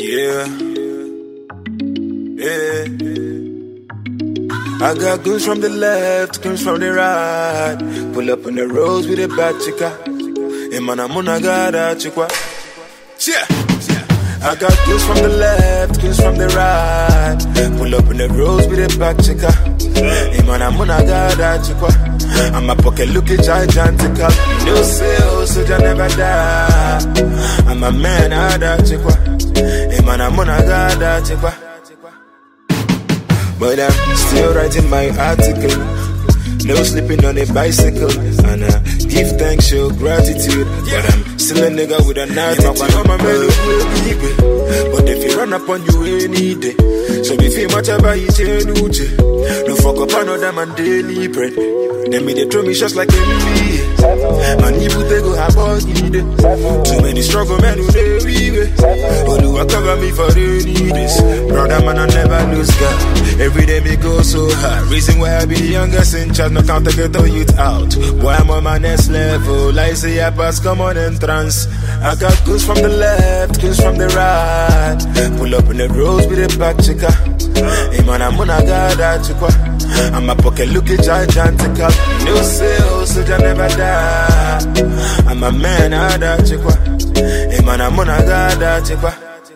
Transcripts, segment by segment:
Yeah. I got goons from the left, goons from the right. Pull up on the roads with a bad chica. Hey man, I'm on a gada chica. Yeah. I got goons from the left, goons from the right. Pull up on the roads with a bad chica. Hey man, I'm on a gada chica. And my pocket looking gigantical. No sales, so you never die. I'm a man, I that chica. Hey man, I'm on a gada chica. But I'm still writing my article. No sleeping on a bicycle. And I give thanks, show gratitude. But I'm still a nigga with an attitude. But if you run up on you any day, so if you much about you, no fuck up another man daily bread. Then me they throw me shots like NBA. Man, you they go have all need. Too many struggle men who they read. But do I cover me for any days? Brother man, I never lose God. Every day me go so hard. Reason why I be the youngest in charge. No count to get the youth out. Boy, I'm on my next level. I say I pass come on entrance. I got goons from the left, goons from the right. Pull up in the roads with a back chica. Hey man, I'm on a gada chica. And my pocket looking gigantical. No sales, so you never die. I'm a man, I that chica. Hey man, I'm on a gada chica.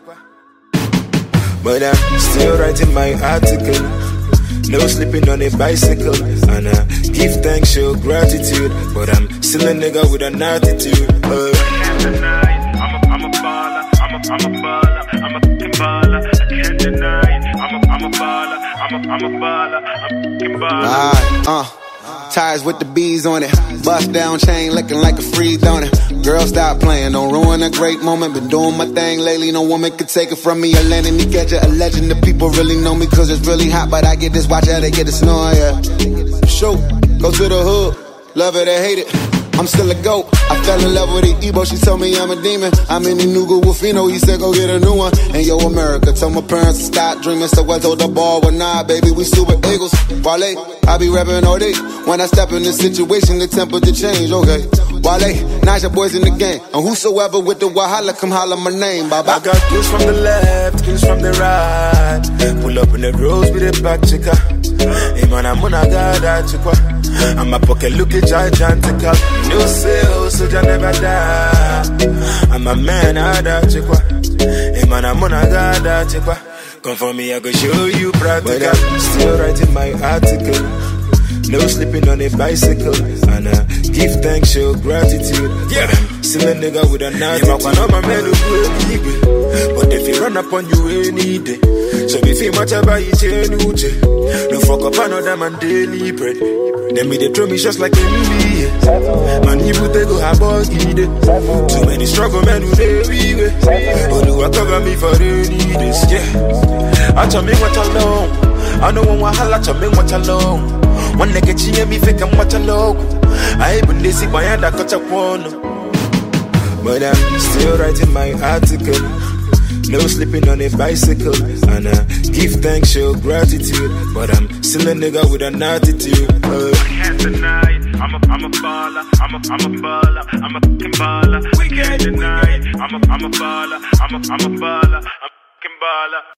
But I'm still writing my article. No sleeping on a bicycle. And I give thanks, show gratitude. But I'm still a nigga with an attitude. I'm a baller, I'm a baller, I'm a fucking baller. I can't deny it. I'm a baller, I'm a baller, I'm a fucking baller. Tires with the bees on it. Bust down chain looking like a freeze on it. Girl, stop playing, don't ruin a great moment. Been doing my thing lately, no woman could take it from me. A landing me catch it, a legend. The people really know me cause it's really hot. But I get this watch out, they get the snore, yeah. Show, go to the hood, love it or hate it. I'm still a goat. I fell in love with the Ebo, she told me I'm a demon. I'm in the Nuga Wolfino, he said go get a new one. And yo, America, told my parents to stop dreaming. So I told the ball, well nah, baby, we super eagles. Wale, I be rapping all day. When I step in this situation, the temperature change, okay. Wale, Naja boys in the game. And whosoever with the Wahala, come holler my name, bye bye. I got goons from the left, goons from the right. Pull up in the roads with a back chica. Hey man, I'm on a gada chica. And my pocket looking gigantical. No sales, so you never die. I'm a man, I that chica. Hey man, I'm on a gada chica. Come for me, I go show you practical. But I'm still writing my article. No sleeping on a bicycle. And I give thanks, show gratitude. Yeah, I'm still a nigga with an attitude. But if you run up on you any day, so if you much about you, no fuck up another man daily bread. Then me they throw me shots like NBA. Man, you they go have all need. Too many struggle men who they read. But do I cover me for any days? Yeah, I tell me what alone. I know one wahala, tell me what alone. One nigga chinye me fake and watch a logo. I even they see by hand I got a one. But I'm still writing my article. No sleeping on a bicycle. And I give thanks, show gratitude. But I'm still a nigga with an attitude. I can't deny it. I'm a baller, I'm a baller, I'm a fucking baller. We can't deny it. I'm a baller, I'm a baller, I'm a fucking baller.